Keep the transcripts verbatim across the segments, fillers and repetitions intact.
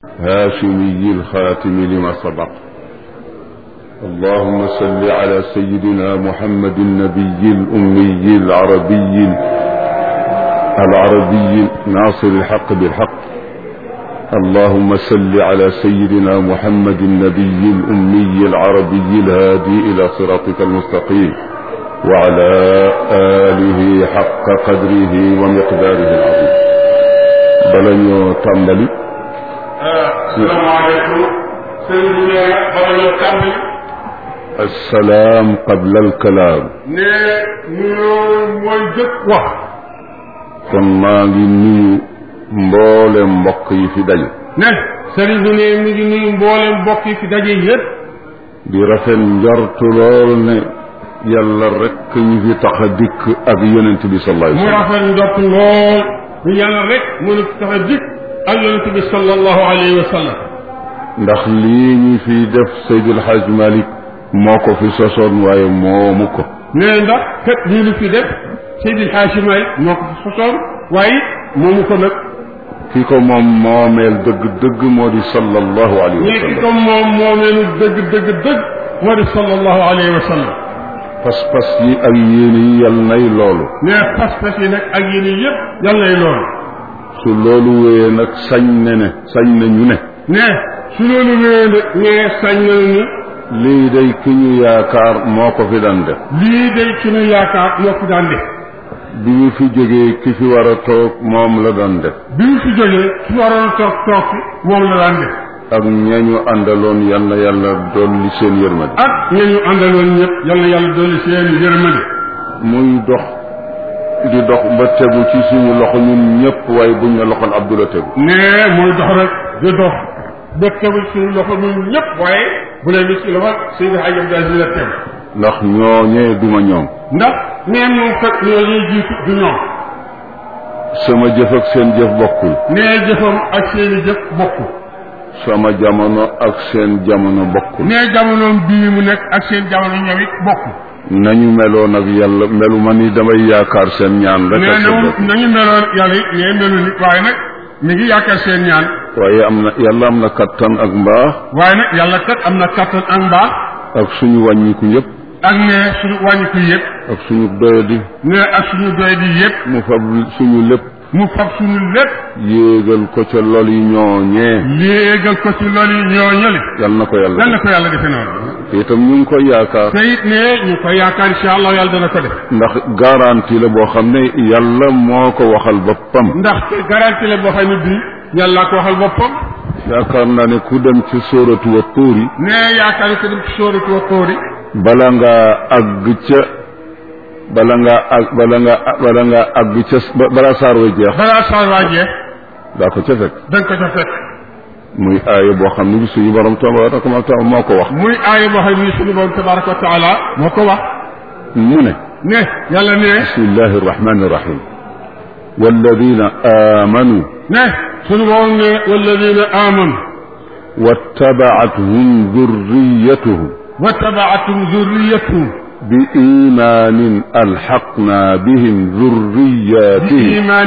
هاشمي الخاتم لما سبق. اللهم صل على سيدنا محمد النبي الأمي العربي العربي ناصر الحق بالحق. اللهم صل على سيدنا محمد النبي الأمي العربي الهادي إلى صراطك المستقيم وعلى آله حق قدره ومقداره العظيم. بلنيو تامبالي. السلام عليكم سيدنا بلنيو تامبالي. السلام قبل الكلام. ne nuyoo mooy jëkk wax. kon maa ngi nuyu mboolem mbokk yi fi daje. ne sëriñ bi ne mi ngi nuyu mboolem mbokk yi fi daje yépp. di rafet njortu lool ne yàlla rek ñu fi tax a dikk ak yonent bi sallallahu alayhi wa sallam. mu rafet njort lool ñu yàlla rek mënu fi tax a dikk ak yonent bi sallallahu alayhi wa sallam. ndax lii ñu fi def Seydil Hadj Malick moo ko fi sosoon waaye moomu ko. ne ndax kat lii lu fi def Seydil Hadj Malick moo ko fi sosoon waaye moomu ko nag. ki ko moom moomeel dëgg dëgg moo di sallallahu alayhi wa sallam. ki ko moom moomeelu dëgg dëgg dëgg moo di sallallahu alayhi wa sallam. pas-pas yi ak yéene yi yal nay loolu. ne pas-pas yi nag ak yéene yëpp yal nay loolu. su loolu wéyee nag sañ ne ne sañ na ñu ne. ne su loolu wéyee nag ne sañ na ñu. lii day ki ñu yaakaar moo ko fi daan def. lii day ki ñu yaakaar moo ko daan def. bi ñu fi jógee ki fi war a toog moom la daan def. bi ñu fi jógee ki waroon a toog toog fi moom la daan def. ak ñañu àndaloon yal na yàlla dolli seen yërmande. ak ñañu àndaloon ñëpp yal na yàlla dolli seen yërmande. muy dox di dox ba tegu ci suñu loxo ñun ñëpp waaye buñ ne loxol Abdou tegu. nee muy dox rek di dox ba tegu ci suñu loxo ñun ñëpp waaye bu leen di ci loxo Seydi Hadji Abdou Aziz la tegu. ndax ñooñee duma ñoom. ndax nee moom kat ñooñee jiitu du ñoom. sama jëf ak seen jëf bokkul. nee jëfam ak seeni jëf bokkul. sama jamono ak seen jamono bokkul. nee jamonoom bii mu nekk ak seen jamono ñëw it bokkul. nañu meloon ak yàlla melu ma ni damay yaakaar seen ñaan rek. nee nañu meloon yàlla it nee melu nit waaye nag mi ngi yaakaar seen ñaan. waaye am na yàlla am na kattan ak mbaax. waaye nag yàlla kat am na kattan ak mbaax. ak suñu wàññiku yëpp. ak ne suñu wàññiku yëpp. ak suñu doyadi. ne ak suñu doyadi yëpp. mu fab suñu lépp. mu fab suñu lépp. yéegal ko ca lool yi ñooñee. yéegal ko ci lool yi ñooñale. yal na ko yàlla yal na ko yàlla defe noonu. te itam ñu ngi koy yaakaar. te it ne ñu ngi koy yaakaar incha allah yàlla dana ko def. ndax garantie la boo xam ne yàlla moo ko waxal boppam. ndax garantie la boo xam ne bii yàlla ko waxal boppam. yaakaar naa ne ku dem ci sóoratu wa tuuri. ne yaakaar ne ku dem ci sóoratu wa tuuri. bala ngaa àgg ca bala ngaa àgg bala ngaa bala ngaa àgg ca balaa saar wa jeex. balaa saar wa jeex. daa ko ca fekk. da nga ko ca fekk. muy aaya boo xam ne suñu borom tabaraka wa taala moo ko wax. muy aaya boo xam ne suñu borom tabaraka wa taala moo ko wax. mu ne. ne yàlla ne. bismillahi rahmani rahim. walladina amanu. ne suñu borom ne walladina amanu. wattabaatuhum zurriyatuhum. wattabaatuhum zurriyatuhum. بإيمان ألحقنا بهم ذرياتهم بإيمان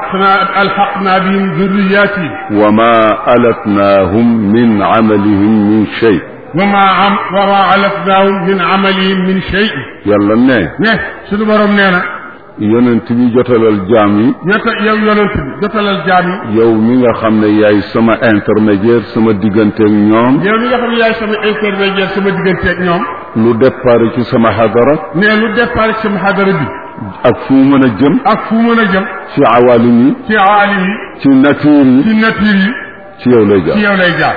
ألحقنا بهم ذرياتهم وما ألتناهم من عملهم من شيء وما عم وما ألتناهم من عملهم من شيء. يلا نه نه سunu borom nee na. yonent bi jotalal jaam yi. ñett yow yonent bi jotalal jaam yi. yow mi nga xam ne yaay sama intermédiaire sama digganteeg ñoom. yow mi nga xam ne yaay sama intermédiaire sama digganteeg ñoom. lu départ ci sama xadara. mais lu départ ci sama xadara bi. ak fu mu mën a jëm. ak fu mu mën a jëm. ci awalim yi. ci awalim yi. ci nature yi. ci nature yi. ci yow lay jaar ci yow lay jaar.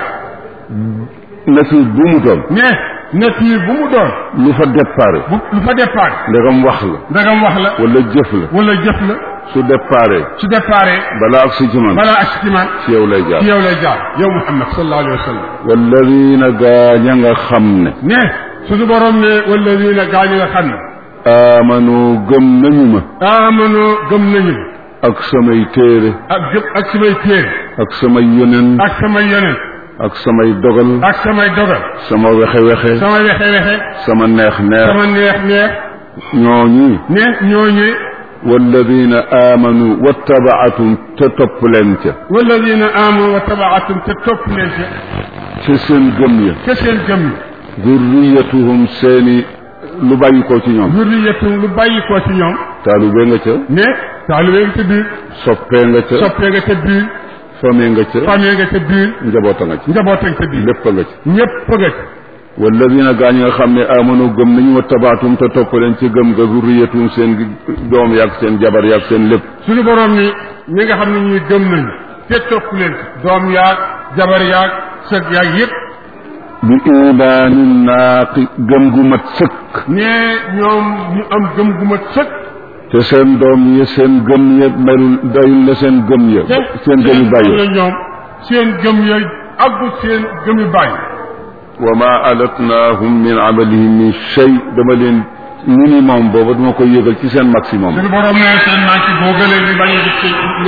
nature bu mu doon. mais nature bu mu doon. lu fa départ. bu lu fa départ. ndegam wax la. ndegam wax la. wala jëf la. wala jëf la. su départ. su départ. balaa ak si ci man. balaa ak si ci man. ci yow lay jaar. ci yow lay jaar yow Muhammad sallallahu alayhi wa sallam. walladina gaañ a nga xam ne. ne suñu borom ne walladina gaañ a nga xam ne. amanu gëm nañu ma. amanu gëm nañu. ak samay téere. ak gëm ak samay téere. ak samay yonent. ak samay yonent. ak samay dogal. ak samay dogal. sama wexe wexe. sama wexe wexe. sama neex neex. sama neex neex. ñooñu. ne ñooñu. walladina amanu wattabaatum te topp leen ca walladina amanu wattabaatum te topp leen ca ca seen gëm ya ca seen gëm ya zurriyatuhum seeni lu bàyyi koo ci ñoom zurriyatuhum lu bàyyi koo ci ñoom taalube nga ca ne taalube nga ca biir soppee nga ca soppee nga ca biir famille nga ca famille nga ca biir njaboota nga ca njaboota nga ca biir lépp nga ca ñépp nga ca walladina gaa ñi nga xam ne amanu gëm nañu wa tabaatum te topp leen ci gëm nga zurriyatum seen doom yaag seen jabar yaag seen lépp suñu borom ni ñi nga xam ne ñuy gëm nañu te topp leen doom yaag jabar yaag sët yaag yépp bi imaanin naaqi gëm gu mat sëkk ne ñoom ñu am gëm gu mat sëkk te seen doom yi seen gëm ya melul dayul la seen gëm ya seen gëm yu bàyyi la ñoom seen gëm ya aggu seen gëm yu bàyyi wa ma alatnaahum min amalihim min shay dama leen minimum booba dama koy yëgal ci seen maximum suñu borom ne seen manci boo gëlee di bañ a gis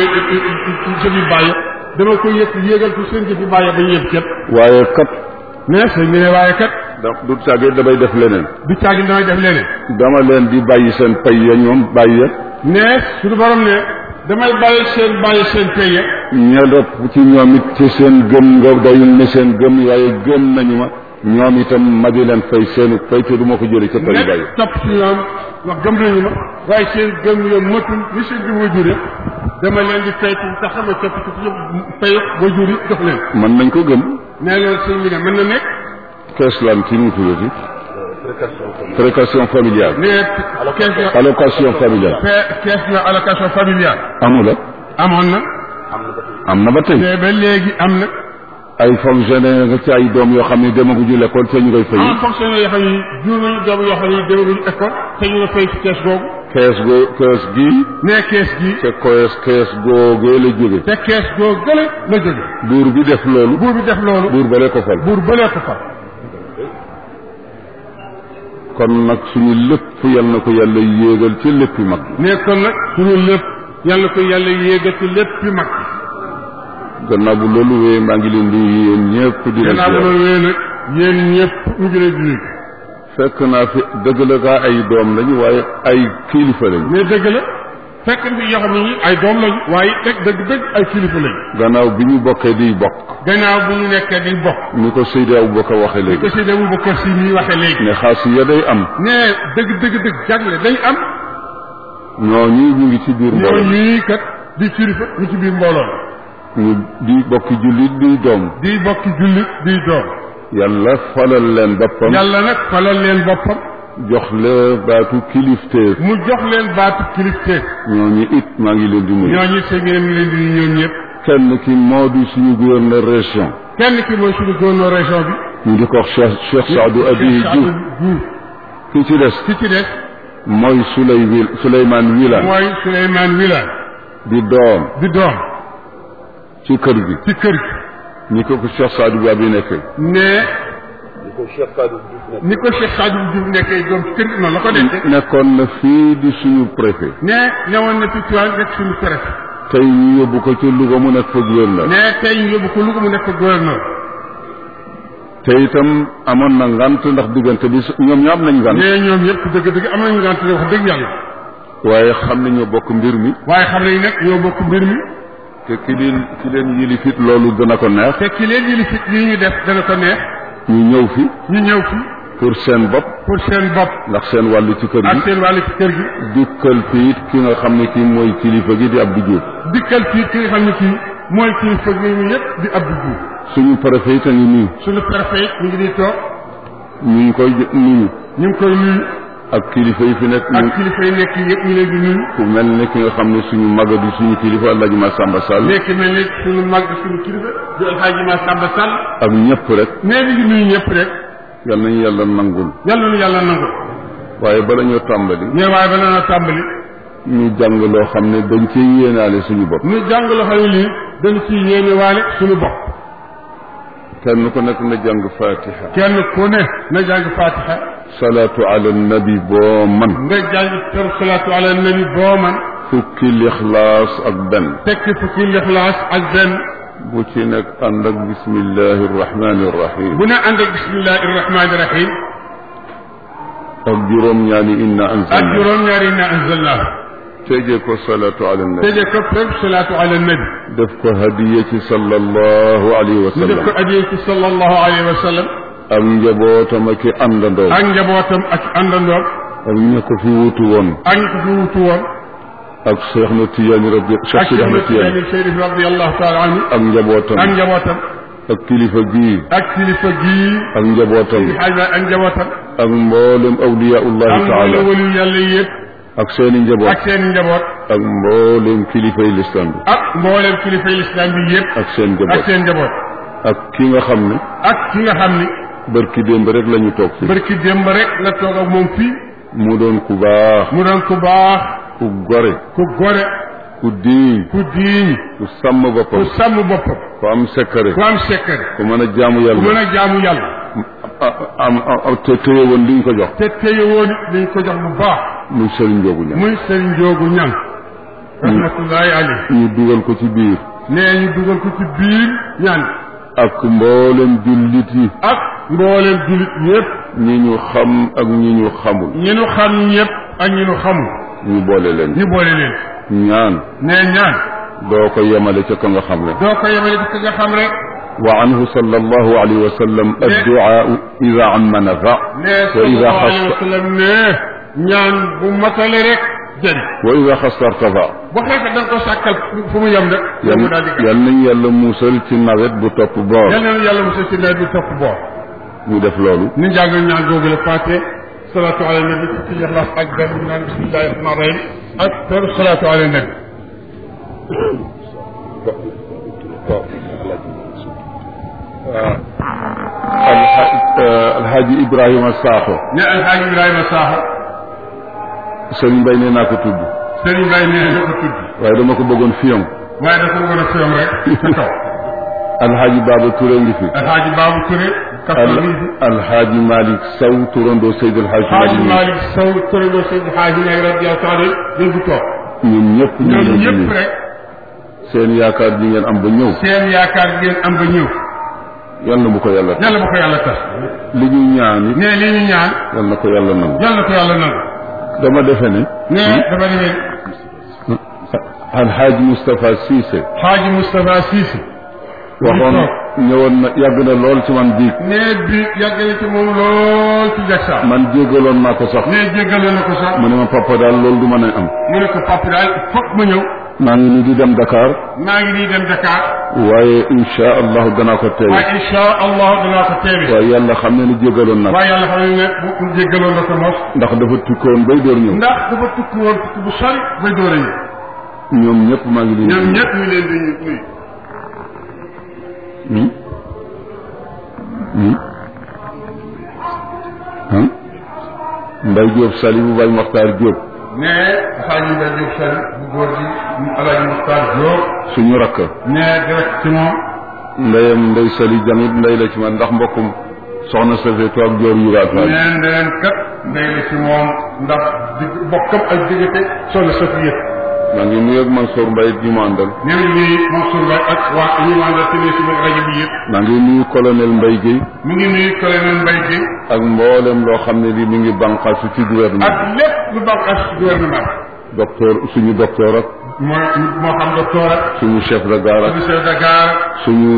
seen jëf yu bàyyi dama koy yëg yëgal ci seen jëf yu bàyyi ba yëpp ket waaye kat mais sëñ bi ne waaye kat da du caagee damay def leneen du caagi damay def leneen dama leen di bàyyi seen pay ya ñoom bàyyi ya ne suñu borom ne damay bàyyi seen bàyyi seen pay ya ña dopp ci ñoom it ci seen gëm nga dayul ne seen gëm waaye gëm nañu ma ñoom itam ma di leen fay seen fay te du ma ko jële ca pay bàyyi topp ci ñoom wax gëm nañu ma waaye seen gëm yo matul ni seen gëm wa jure dama leen di fay te xam nga topp ci fay wa juri jox leen mën nañ ko gëm ne loolu sëñ bi ne mën na nekk kees lan ci mu tuddati précaution familiale ne allocation familiale kees na allocation familiale amula amoon na am na ba tey mais ba léegi am na ay fonctionnaire nga ci ay doom yoo xam ne demaguñu l'école te ñu koy fay ah fonctionnaire yoo xam ne jur nañu doom yoo xam ne demaguñu école te ñu nga fay ci kees googu kees go kees gii ne kees gii te kees kees googee la jóge te kees goo gële la jóge buur bi def loolu buur bi def loolu buur balee ko fal buur balee ko fal kon nag suñu lépp yal na ko yàlla yéegal ci léppi mag ne kon nag suñu lépp yal na ko yàlla yéegal ci léppi mag gannaaw bu loolu wéyee maa ngi leen di yéen ñëpp di leen gannaaw bu loolu wéyee nag yéen ñëpp ñu ngi leen di fekk naa fi dëgg la gaa ay doom lañu waaye ay kilifa lañu mais dëgg la fekk na fi yoo xam ne ñi ay doom lañu waaye rek dëgg dëgg ay kilifa lañu gannaaw bi ñu bokkee di bokk gannaaw bu ñu nekkee di bokk ni ko Seydi Aboubacar waxee léegi ko Seydi Aboubacar si ñuy waxee léegi ne xaas ya day am ne dëgg dëgg dëgg jagle day am ñooñu ñu ngi ci biir mbooloo ñooñu kat di kilifa ñu ci biir mbooloo ñu di bokki jullit di doom di bokki jullit di doom yàlla falal leen boppam yàlla nag falal leen boppam jox la baatu kilifteef mu jox leen baatu kilifteef ñooñu it maa ngi leen di nuyu ñooñu sëñ bi ngi leen di nuyu ñoom ñëpp kenn ki moo di suñu gouverneur région kenn ki mooy suñu gouverneur région bi ñu di ko wax Cheikh Cheikh Saadou Abi Diouf ki ci des ki ci des mooy Souley Wil Souleymane Wilane mooy Souleymane Wilane di doom di doom ci kër gi ci kër gi ni ko ko Cheikh Saadou Abi nekkee ne ni ko Cheikh Saadou Diouf ni ko Cheikh Saadou Diouf nekkee doom ci kër gi noonu la ko nekkee nekkoon na fii di suñu préfet ne ñëwoon na fi Tivaouane nekk suñu préfet tey ñu yóbbu ko ci Louga mu nekk fa gouverneur ne tey ñu yóbbu ko Louga mu nekk fa gouverneur te itam amoon na ngant ndax diggante bi ñoom ñoo am nañ ngant ne ñoom yëpp dëgg dëgg am nañu ngant wax dëgg yàlla waaye xam ne ñoo bokk mbir mi waaye xam nañu nag ñoo bokk mbir mi te ki leen ki leen yilifit loolu dana ko neex te ki leen yilifit lii ñu def dana ko neex ñu ñëw fi ñu ñëw fi pour seen bopp pour seen bopp ndax seen wàllu ci kër gi ak seen wàllu ci kër gi dikkal fi it ki nga xam ne kii mooy kilifa gi di Abdou Diouf dikkal fii ki nga xam ne kii mooy kilifa gi ñu yëpp di Abdou Diouf suñu préfet it a ngi nii suñu préfet ñu ngi nii toog ñu ngi koy nuyu ñu ngi koy nuyu ak kilifa yi fi nekk ak kilifa yi nekk yëpp ñu leen di nuyu ku mel ne ki nga xam ne suñu maga di suñu kilifa Alhaji Massamba Sall nekk mel ne suñu mag suñu kilifa di Alhaji Massamba Sall ak ñëpp rek nee mi ngi nuyu ñëpp rek yal nañu yàlla nangul yàlla nu yàlla nangul waaye bala ñoo tàmbali mais waaye bala na tàmbali ñu jàng loo xam ne dañ ciy yéenaale suñu bopp ñu jàng loo xam ne lii dañ ciy yéene waale suñu bopp kenn ku nekk na jàng fatiha kenn ku ne na jàng fatiha salaatu ala nabi boo man nga jàng ter salaatu ala nabi boo man fukki lixlaas ak benn tekki fukki lixlaas ak benn bu ci nekk ànd ak bismillahi irrahmani irrahim bu ne ànd ak bismillahi irrahmani irrahim ak juróom ñaari inna anzalna ak juróom ñaari inna anzalna tëjee ko salaatu ala nabi tëjee ko fépp salaatu ala nabi def ko hadiya ci sallallahu alayhi wa ñu def sallam ko hadiya ci sallallahu alayhi wa sallam ak njabootam ak i àndandoo ak njabootam ak àndandoom ak ña ko fi wutu woon ak ñu ko fi wutu woon ak Cheikh na Tijaani rabbi ak Cheikh Sidi Ahmed Tijaani Chérif radiyallahu taala anhu ak njabootam ak njabootam ak kilifa gii ak kilifa gii ak njabootam xayma ak njabootam ak mboolem awliyaullahi ak taala mboolem waliyu yàlla yëpp ak seeni njaboot ak seen njaboot ak mboolem kilifay lislam bi ak mboolem kilifay lislaam bi yëpp ak seen ak njaboot seen njaboot ak ki nga xam ne ak ki nga xam ni barki démb rek la ñu toog fi barki démb rek la toog ak moom fii mu doon ku baax mu doon ku baax ku gore ku gore ku diiñ ku diiñ ku sàmm ku boppam sàmm boppam ku am sekkare ku am sekkare ku mën a jaamu ku mën yàlla a jaamu yàlla am am te téye woon li ñu ko jox te téye woon liñ ko jox bu baax muy sëriñ Njoogu ña muy sëriñ Njoogu ñang rahmatullahi alayhi ñu dugal ko ci biir nee ñu dugal ko ci biir ñaan ak mboolem jullit yi ak mbooleem jullit yëpp ñi ñu xam ak ñi ñu xamul ñi ñu xam ñëpp ak ñi ñu xamul ñu boole leen ñu boole leen ñaan nee ñaan doo ko yemale ca ka nga xam ne doo ko yemale ci nga xam rek wa anhu sallallahu alayhi wa sallam adduaa ida amma nafa nee wa ida sallallahu alayhi wa xas sallam nee ñaan bu matale rek jëriñ wa ida xastartafa bu xeexee da nga ko sàkkal fu mu yem rek yal mu daal di yal nañ yàlla muusal ci nawet bu topp boor yal na yàlla mosal ci nawet bi topp boor ñu def loolu ni jàng ñaan googu la fàtte salaatu ala nabi ci ixlaas ak benn naan bismillahi rahmaan rahim ak per salaatu ala nabi alxaaji Ibrahima Sakho ne alxaaji Ibrahima Sakho sëriñ Mbay nee naa ko tudd sëriñ Mbay nee na ko tudd waaye dama ko bëggoon fiyam waaye dafa bëggoon a fiyam rek sa kaw alxaaji Baaba Touré ngi fi alxaaji Baabu Touré kasto ngi fi alxaaji Malick Sow turandoo Seydil Xaaji alxaaji Malick Sow turandoo Seydil Xaaji Malick radiyallahu taala dañ fi toog ñun ñëpp ñu ñoom ngi ñëpp rek seen yaakaar bi ngeen am ba ñëw seen yaakaar ngeen am ba ñëw yal na bu ko yàlla yàlla bu ko yàlla tax li ñu ñaan it nee li ñu ñaan yal na ko yàlla nangu yàlla ko yàlla nangu dama defe ne nee dafa demee alxaaji Moustapha Cissé xaaji Moustapha Cissé waxoon ñëwoon na yàgg na lool ci man biig nee bi yàgg na ci moom lool ci Jaksa man jéggaloon naa ko sax nee jéggale na ko sax mu ne ma papa daal loolu du mën a am mu ne ko papa daal fokk ma ñëw maa ngi nii di dem Dakar maa ngi nii dem Dakar waaye insha allahu danaa ko teewe waaye insha allah danaa ko teewe waaye yàlla xam ne ni jéggaloon naa ko waaye yàlla xam ne ne bu jéggaloon na ko mos ndax dafa tukkoon bay door ñëw ndax dafa tukki woon tukki bu sori bay door a ñëw ñoom ñëpp maa ngi leen ñoom ñëpp ñu leen di nuyu hmm hmm ah Mbay Jóob Sali bu Bay Moxtaar Jóob nee Alaaji Mbay Jóob Sali bu góor gi Alaaji Moxtaar Jóob suñu rakk nee direct ci moom ndeyam ndey Sali jamit ndey la ci man ndax mbokkum soxna Safeetu ak joor yu raat nee ndeyam kat ndey la ci moom ndax digg bokkam ak diggante soxna Safiya maa ngi nuyu ak Mansour Mbaye ñu mu àndal nee na nuyu Mansour Mbaye ak waa ñu mu àndal télé si rajo bi yëpp maa ngi nuyu colonel Mbaye Guèye mu ngi nuyu colonel Mbaye Guèye ak mboolem loo xam ne li mi ngi bànqaasu ci gouvernement ak lépp lu bànqaas ci gouvernement docteur suñu docteur ak moo moo xam docteur ak suñu chef de gare ak suñu chef de gare suñu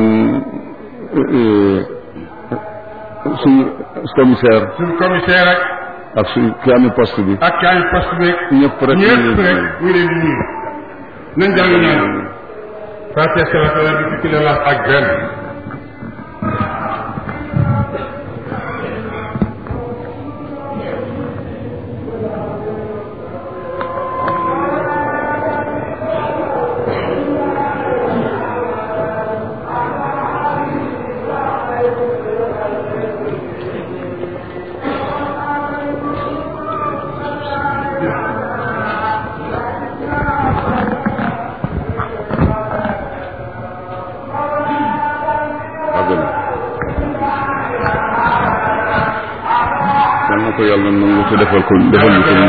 suñu commissaire suñu commissaire ak ak suñu ki amee poste bi ak ki amee poste bi ñëpp rek ñëpp rek ñu leen di nuyu nañ jàng ñaan fatiha salatu ala bi fukki la ak benn ko yàlla nangu te defal ko defal ñu ko ñu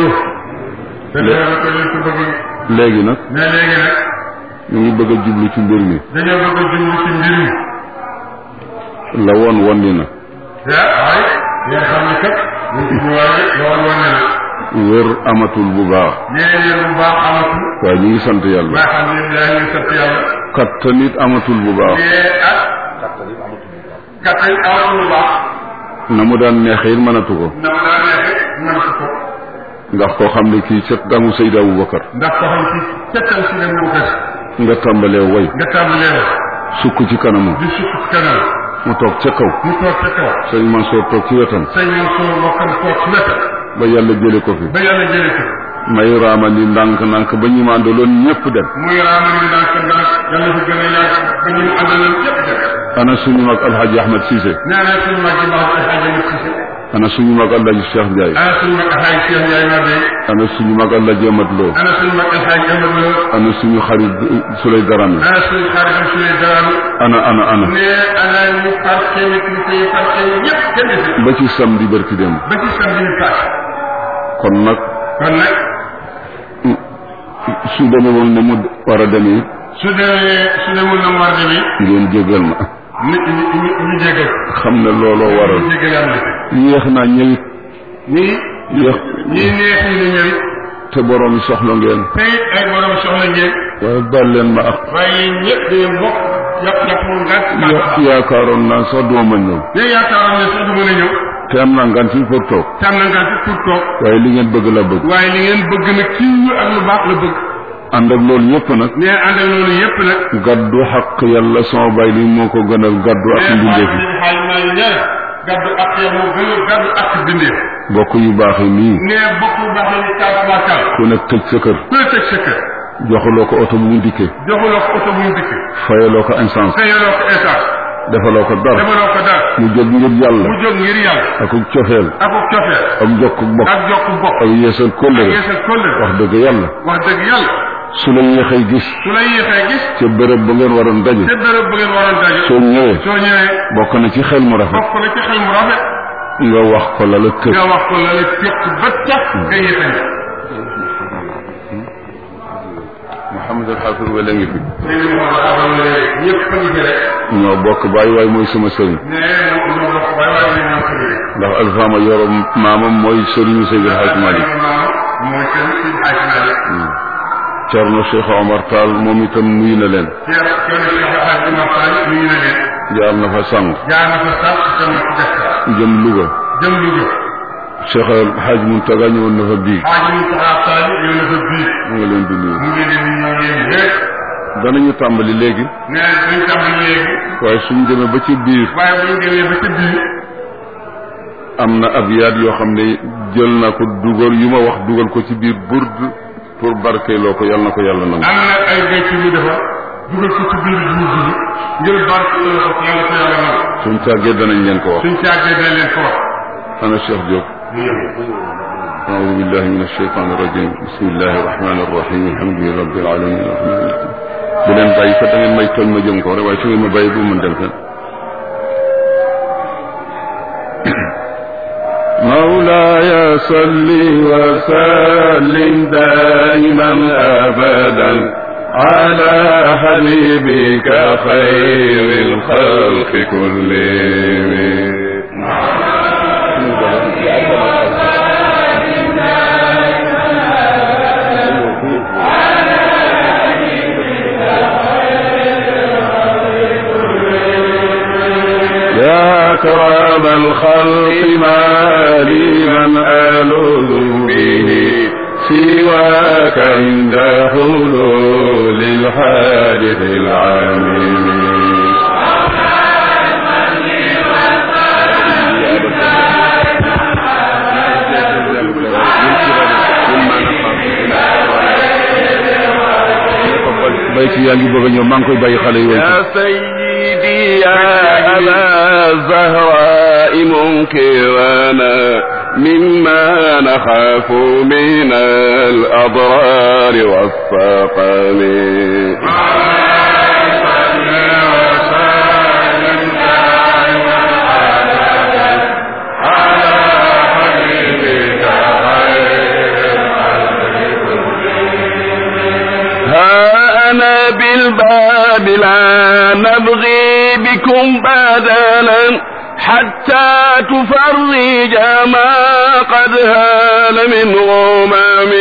bëgg léegi nag mais léegi nag ñu ngi bëgg a jublu ci mbir mi dañoo bëgg a jublu ci mbir mi la woon wondi na ah waay nga xam ne kat ñu ci ñëwaale la woon woon na wér amatul bu baax nee wér bu baax amatul waaye ñu ngi sant yàlla alhamdulilah ñu ngi sant yàlla kattan it amatul bu baax nee ak kattan amatul bu baax na mu daan neexee it mënatu ko na mu daan neexee mënatu ko ndax koo xam ne kii ca gamu Seydi Aboubacar ndax koo xam ci cettal si dem bu kër nga tàmbalee way nga tàmbalee way sukk ci kanamam di sukk ci kanam mu toog ca kaw mu toog ca kaw sëñ Mansour toog ci wetam sëñ Mansour bokkam toog ci wetam ba yàlla jële ko fi ba yàlla jële ko may raamali ndànk ndànk ba ñu ma àndaloon ñëpp dem muy raamali ndànk ndànk yàlla fi gën a yàgg ba ñu àndaloon ñëpp dem ana suñu mag alhaji Ahmed Cissé nee na suñu mag ji baax alhaji Ahmed Cissé ana suñu mag alhaji Cheikh Ndiaye ana suñu mag alhaji Cheikh Ndiaye ma de ana suñu mag alhaji Amad Lo ana suñu mag alhaji Amad Lo ana suñu xarit Souley Darame ana suñu xarit Souley Darame ana ana ana nee ana ñu parke nit ñi koy parke ñëpp kenn desul ba ci samedi barki dem ba ci samedi ñu paas kon nag kon nag su demee woon ne mu war a demee su demee su demul na mu war a demee ngeen jégal ma nit ñi ñu ñu jégal xam ne looloo waral ñu jégal am na yéex naa ñëwit ñii yéex ñii neex ñi ne ñëwit te borom soxla ngeen tey ay borom soxla ngeen waaye baal leen ma ak waaye ñëpp dañu bokk yàpp yàpp mu ngànt yaakaaroon naa sax duma ma ñëw ne yaakaaroon ne sax du mën a ñëw te am naa ngan fi pour toog te am na ngànt pour toog waaye li ngeen bëgg la bëgg waaye li ngeen bëgg nag ci yu ak lu baax la bëgg ànd ak loolu yëpp nag ne ànd ak loolu yëpp nag gaddu xaq yàlla sama bay li moo ko gënal gaddu ak mbindeef yi xaaj maa ngi ñaar gaddu ak yow moo gën a gaddu ak bindeef bokk yu baax yi nii ne bokk yu baax yi kaw baakal ku nekk tëj sa kër ku ne tëj sa kër joxuloo ko oto bu mu dikkee joxuloo ko oto bu mu dikkee fayaloo ko essence fayaloo ko essence defaloo ko dara defaloo ko dara mu jóg ngir yàlla mu jóg ngir yàlla ak cofeel ak cofeel ak jokk bokk ak jokk bokk ak yeesal kóllëre ak yeesal kóllëre wax dëgg yàlla wax dëgg yàlla su la yéexee gis su la yéexee gis ca béréb ba ngeen waroon daje ca béréb ba ngeen waroon daje soo ñëwee soo ñëwee bokk na ci xel mu rafet bokk na ci xel mu rafet nga wax ko la la kër nga wax ko la la képp ba tax nga yéexee Mouhamed El Hafiz wala ngi fi léegi moo tax amal ñëpp a ngi fi rek ñoo bokk bàyyi waaye mooy sama sëriñ ne ñoo bokk bàyyi waaye ñoo ko rek ndax alfama yoro maamam mooy sëriñu Seydi El Hadji Malick mooy seen Seydi El Hadji Malick Cerno Cheikh Omar Tall moom itam nuyu na leen Cerno Cheikh Omar Tall nuyu na leen jaar na fa sànq jaar na fa sànq tam ci def jëm Louga jëm Louga Cheikh El Hadj Mountaga ñëwoon na fa bii Hadj Mountaga Tall ñëw na fa bii mu nga leen di nuyu mu ngi leen di nuyu yéen ñëpp danañu tàmbali léegi nee dañ tàmbali léegi waaye suñu demee ba ci biir waaye buñ demee ba ci biir am na abyaat yoo xam ne jël na ko dugal yu ma wax dugal ko ci biir burd pour barkeeloo ko yàlla na ko yàlla nangu am na ay béykat yu defar dugal ko ci biir burd bi ngir barkeeloo ko yàlla ko yàlla nangu suñ càggee danañ leen ko wax suñ càggee danañ leen ko wax ana Cheikh Diop أعوذ بالله من الشيطان الرجيم بسم الله الرحمن الرحيم الحمد لله رب العالمين الرحمن الرحيم bu leen bàyyi fa da ngeen may tooñ ma jëm ko rek waaye su ngeen ma bàyyi bu mën dem fen مولاي صل وسلم دائما أبدا على حبيبك خير الخلق كلهم يا أكرم الخلق ما لي من ألوذ به سواك عند حلول الحادث العميم bayti yaa ngi bëgg a ñëw maa ngi koy bàyyi xale yi يا سيدي يا أبا الزهراء منكرنا مما نخاف من الأضرار والسقم بالباب لا نبغي بكم بدلا حتى تفرج ما قد هال من غمم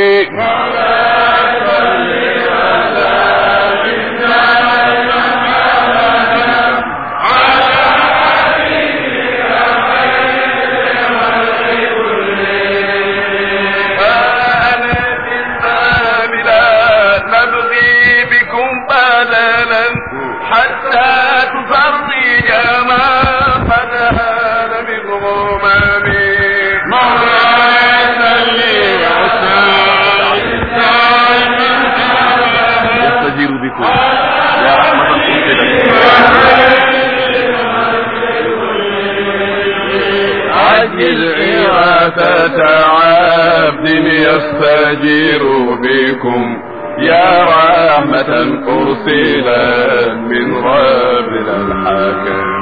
إغاثة عبد يستجير بكم يا رحمة أرسلا من ربنا الحكم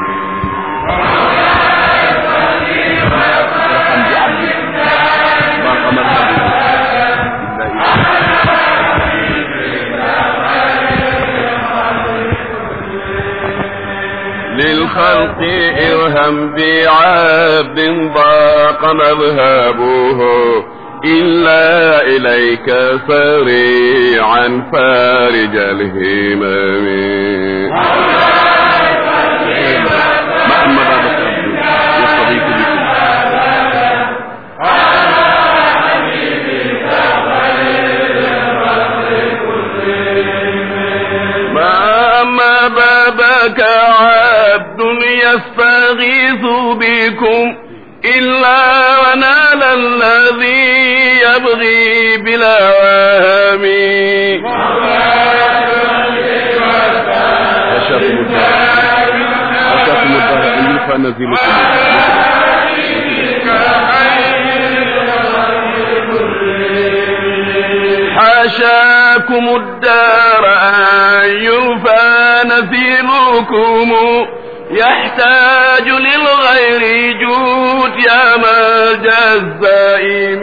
للخلق ارهم بعبد ضاق مذهبه إلا إليك سريعا فارج الهمم محمد عبد يستضيف بكم ما بابك عبد يستغيث بكم إلا ونال الذي يبغي بلا وهم أشاكم الدار أشاكم الدار إني فنزل حاشاكم الدار أن يرفع نذيركم يحتاج للغير جود يا ملجأ الزائم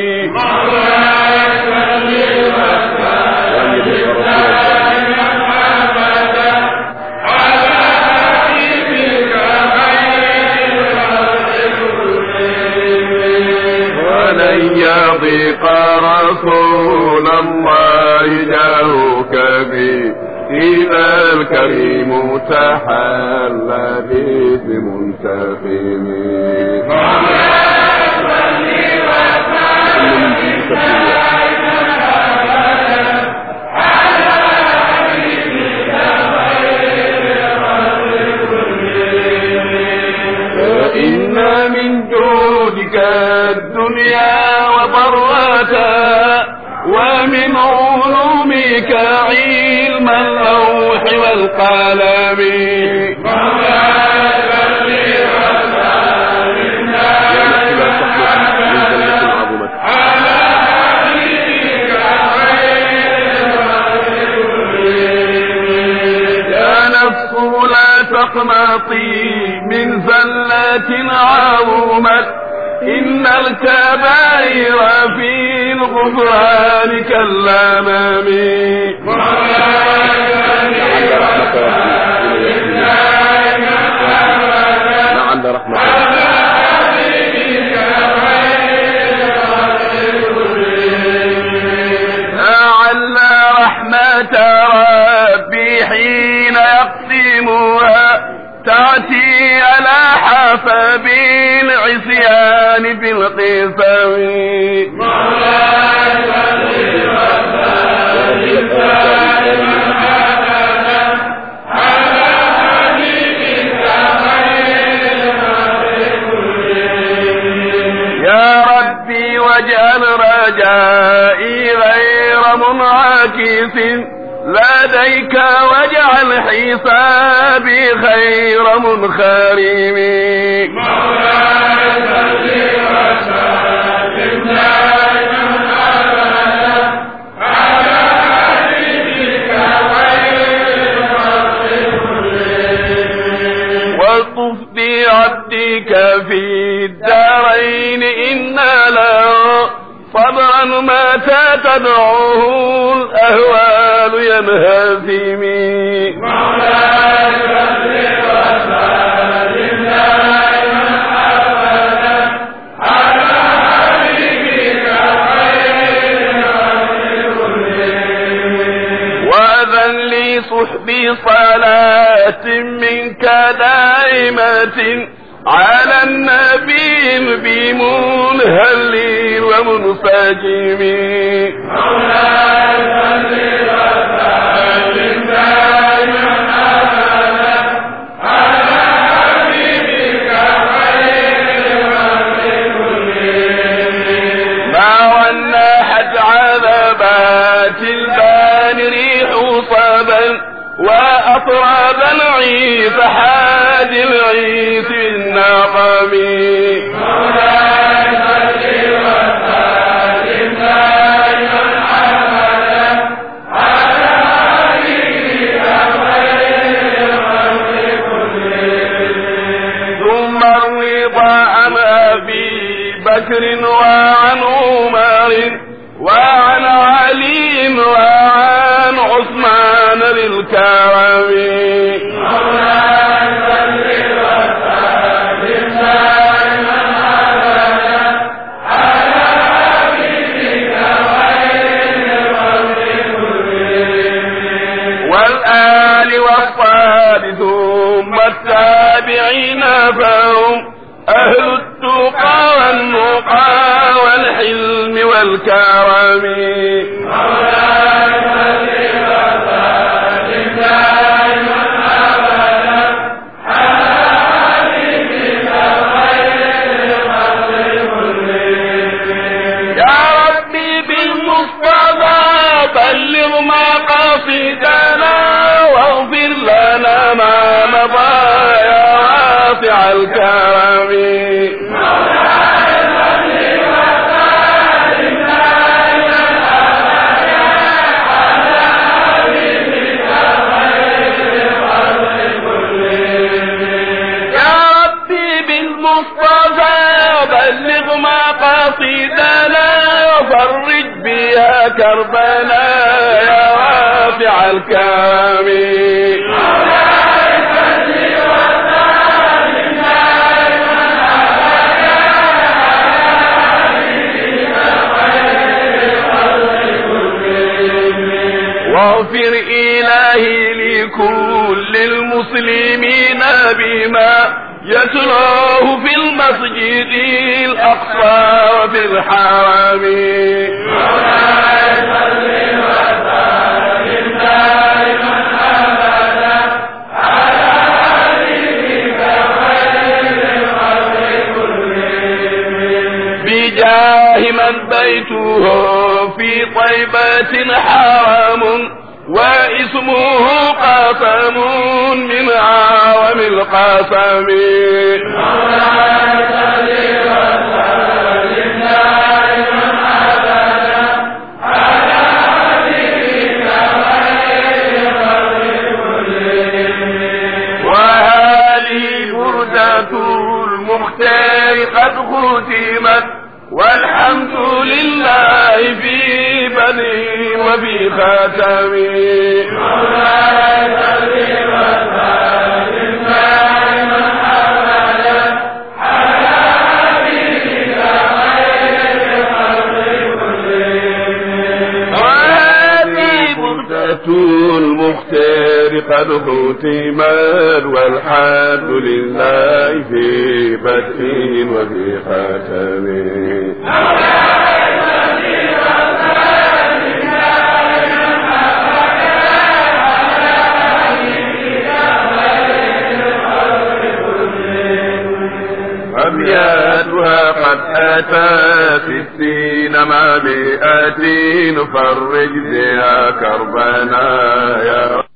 ولن يضيق رسول الله جاهك به إذا الكريم تحلى بمنتقم وإن من جودك الدنيا وضرتها ومن علومك علم اللوح والقلم يا نفس لا تقنطي من زلة عظمت إن الكبائر في الغفران كالأمام لعل رحمة لعل رحمة ربي حين يقسمها تأتي على حفب العصيان بالقسم يا ربي واجعل رجائي غير منعكس لديك واجعل حسابي خير منخرم والطف بعبدك في الدارين إنا له صبرا متى تدعوه الأهوال ينهزم مولاي صل وسلم صلاة منك دائمة على النبي بمنهل ومنسجم مولاي صل وسلم دائما أبدا على حبيبك خير الخلق كلهم ما ونحت عذبات البان ريح صبا وأطرب العيس حاد العيس النقم مولاي صل وسلم دائما أبدا على حبيبك خير الخلق كلهم ثم الرضا عن أبي بكر وعن عمر وعن علي وعن عثمان للكرم مولاي صل وسلم دائما أبدا على حبيبك خير الخلق كلهم والآل والصحب ثم التابعين فهم أهل التقى والنقى والحلم والكرم مولاي صل وسلم دائما أبدا على حبيبك خير الخلق كلهم يا ربي بالمصطفى بلغ مقاصدنا واغفر لنا ما مضى يا واسع الكرم بلغ مقاصدنا وفرج بها كربنا يا واسع الكرم مولاي صل وسلم دائما أبدا على حبيبك خير الخلق كلهم واغفر إلهي لكل المسلمين بما يتلوه في المسجد الأقصى وفي الحرم مولاي صل وسلم دائما أبدا على حبيبك خير الخلق كلهم بجاه من بيته في طيبة حرم واسمه قسم من عوام القسم مولاي صل وسلم دائما أبدا على حبيبك خير الخلق كلهم وهذه بردة المختار قد ختمت والحمد لله في بدء وفي خاتم مولاي صل وسلم دائما أبدا على حبيبك خير الخلق كلهم وهذه بردة المختار قد ختمت والحمد لله في بدء وفي خاتم أبياتها قد أتى ستين مع مئة فرج بها كربنا يا